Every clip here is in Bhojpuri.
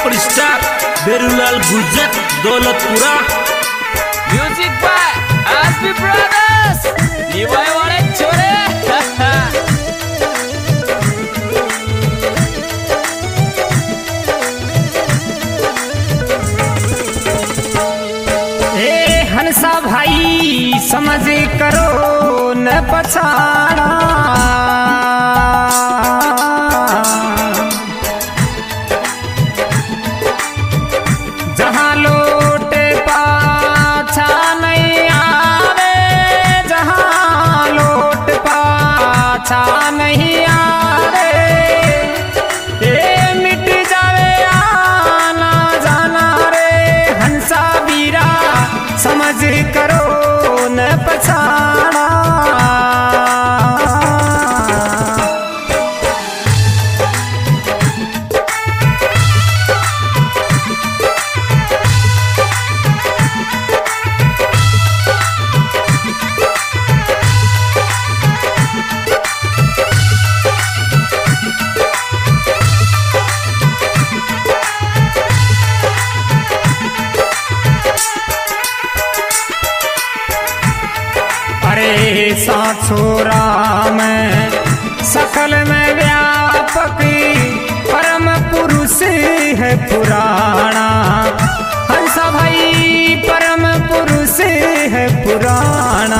Superstar Berulal Gurjar Daulatpura. Music by S P brothers, लिवाई वाले छोरे। हंसा भाई समझ करो न पछाड़ा, जहाँ लोट पाछा नहीं आवे, जहाँ लोट पाछा नहीं आवे, ये मिट जावे आना जाना रे। हंसा बीरा समझ करो न पछाड़ा, सा छोरा में सकल में व्यापक परम पुरुष है पुराना। हंसा भाई परम पुरुष है पुराना।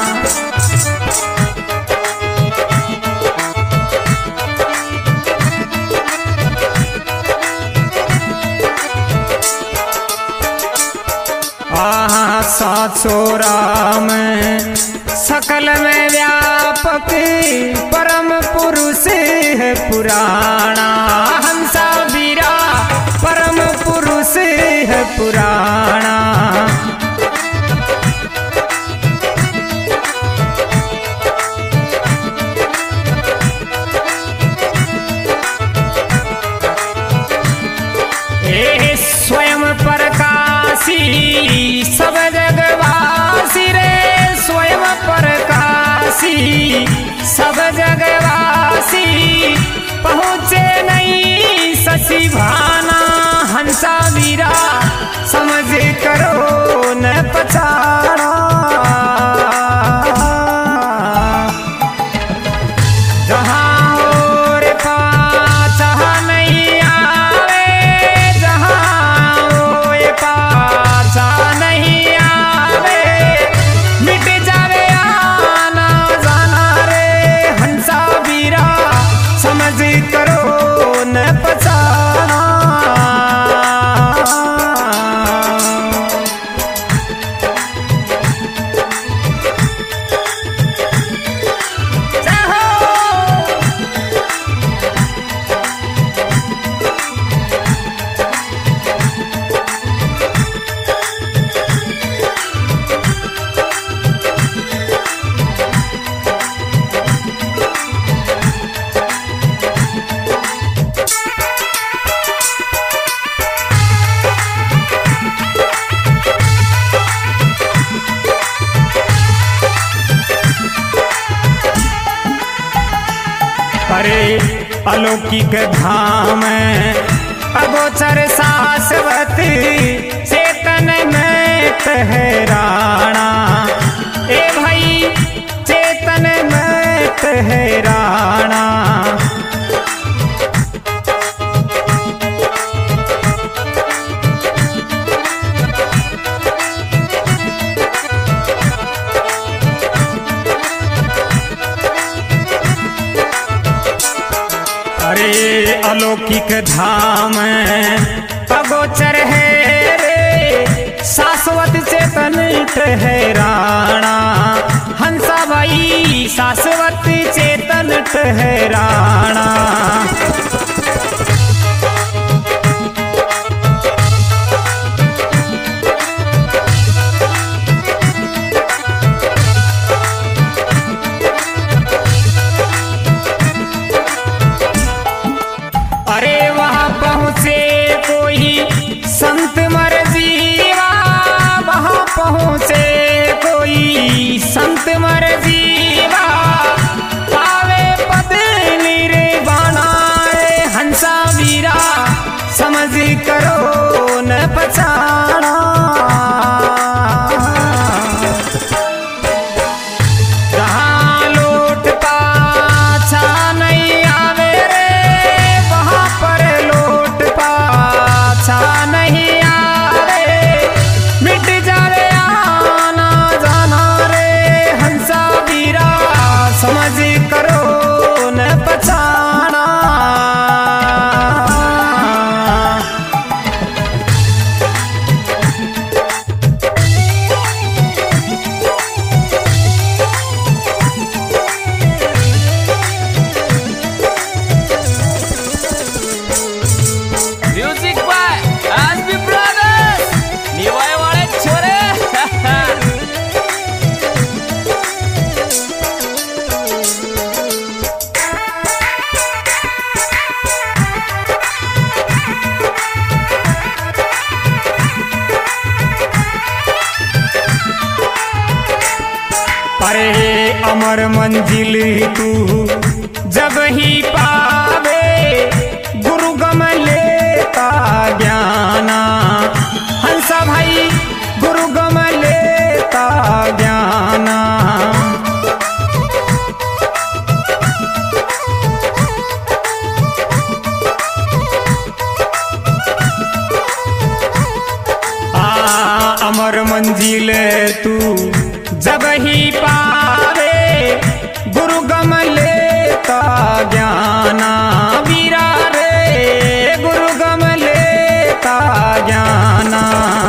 सा छोरा में सकल में व्यापक परम पुरुष है पुराना। हंसा बीरा परम पुरुष है पुराना। ए स्वयं प्रकाशी सब जगवासी रे, स्वयं प्रकाशी सब जगवासी, पहुँचे नहीं शशि भाना। हंसा वीरा समझ करो न पछाड़ा, जहाँ और पाछा नहीं आवे, जहाँ और पाछा नहीं आवे, मिट जावे आना जाना रे। हंसा बीरा समझ करो न पछाड़ा। अरे अलौकिक धाम अगोचर शाश्वत चेतन में ठहराना। ए भाई चेतन में ठहराना। अरे अलौकिक धाम अगोचर है रे, शाश्वत चेतन ठहराना। हंसा भाई शाश्वत चेतन ठहराना। अरे वहाँ पहुँचे कोई संत मर जीवा, वहाँ पहुँचे कोई संत मर जीवा, पावे पद निर्वाणा। अमर मंजिल तू जब ही पावे गुरु गम लेता ज्ञाना हंसा भाई गुरु गम लेता ज्ञाना। अमर मंजिल तू जब ही पावे गुरु गम लेता ज्ञाना वीरा रे गुरु गम लेता ज्ञाना।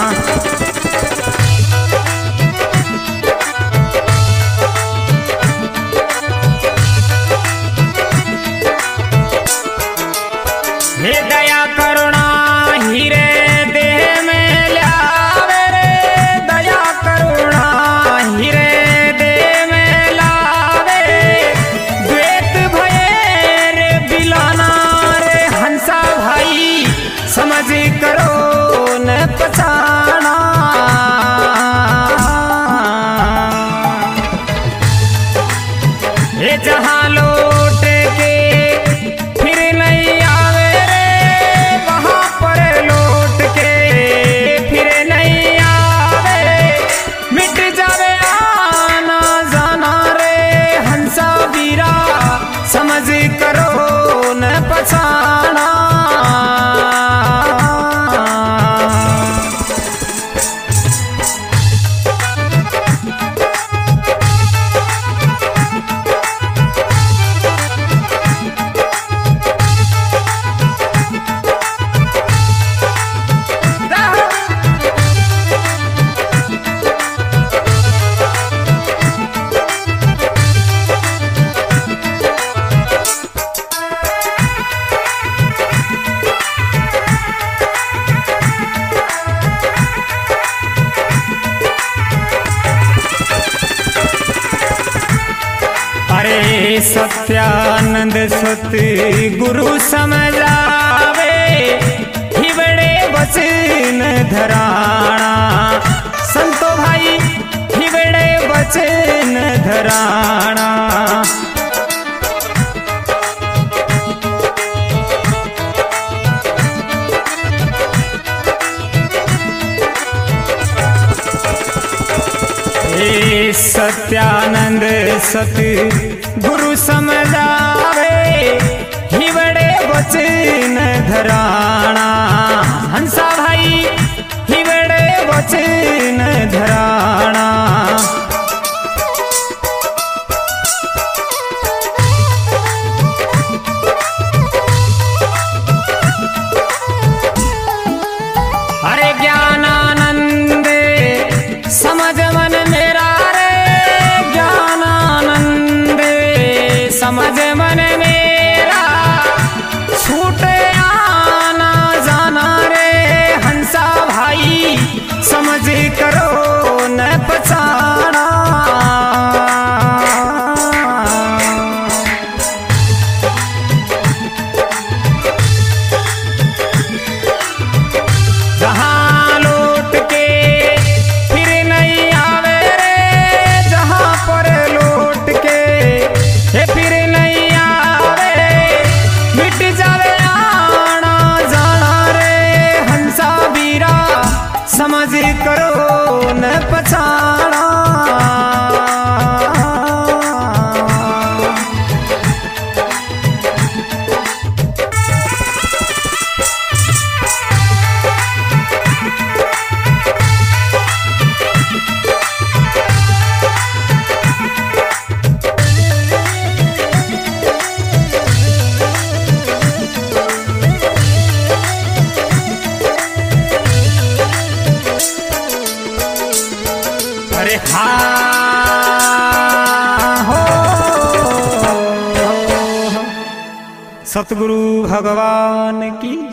हे दया करुणा हीरे देह में लावे रे दया करुणा हीरे देह में लावे द्वैत भये रे बिलाना रे हंसा भाई समझ करो न पछाना। हे जहाँ लौट के फिर नहीं आवे रे वहाँ पर लौट के फिर नहीं आवे मिट जावे आना जाना रे हंसा वीरा समझ करो न पछाना। अरे सत्यानंद सत गुरु समझावे हिवड़े वचन धराणा संतो भाई हिवड़े वचन धराणा। हे सत्यानंद सत गुरु समझावे हिवड़े वचन धराणा हंसा भाई हिवड़े वचन धराणा। अरे ज्ञानानंद समझ मन मेरा रे ज्ञानानंद समझ मन मेरा छूटे आना जाना रे हंसा भाई समझ करो न पछाना। जहाँ लौट के फिर नहीं आवे रे जहाँ पर लौट के हे फिर नहीं आवे मिट जावे आना जाना रे हंसा वीरा समझ करो न पछाना। अरे हाँ हो सतगुरु भगवान की